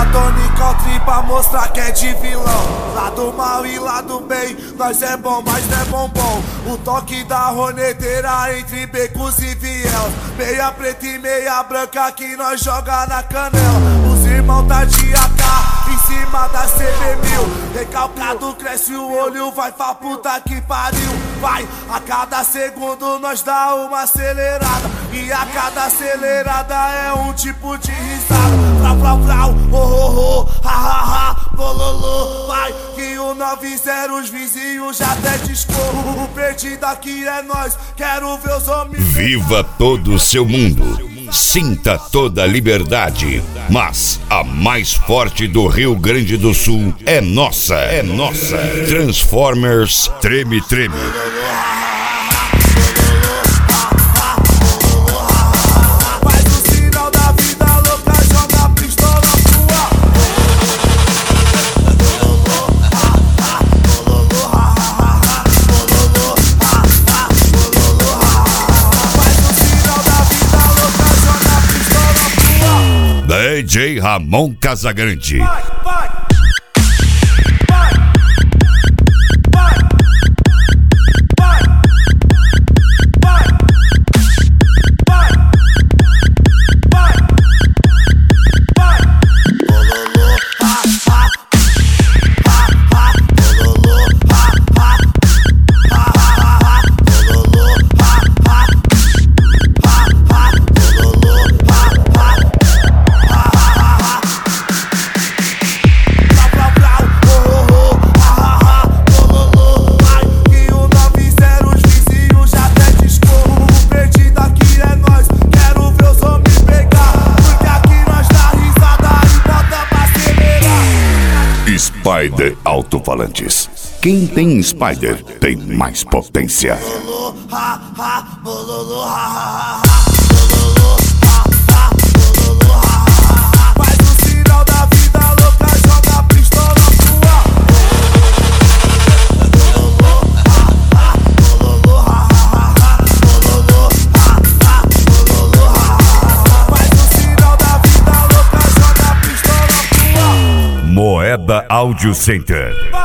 a tônica, o tri pra mostrar que é de vilão. Lado mal e lado bem, nós é bom, mas não é bombom. O toque da roneteira entre becos e vielas. Meia preta e meia branca que nós joga na canela. Os irmãos tá de AK em cima da CB1000. Recalcado cresce o olho, vai pra puta que pariu. Vai, a cada segundo nós dá uma acelerada. E a cada acelerada é um tipo de risada. Frau, frau, frau, oh, oh, oh, ha, ha, ha, bololô. Vai, que o 90 os vizinhos já até discou. O perdido aqui é nós, quero ver os homens. Viva todo o seu mundo, sinta toda a liberdade, mas a mais forte do Rio Grande do Sul é nossa, é nossa. Transformers Treme Treme. DJ Ramon Casagrande. Spider Alto-Falantes. Quem tem Spider tem mais potência. Faz o sinal da vida louca, joga a pistola pro ar. Faz o sinal da vida louca, joga a pistola pro ar. Moeda Audio Center.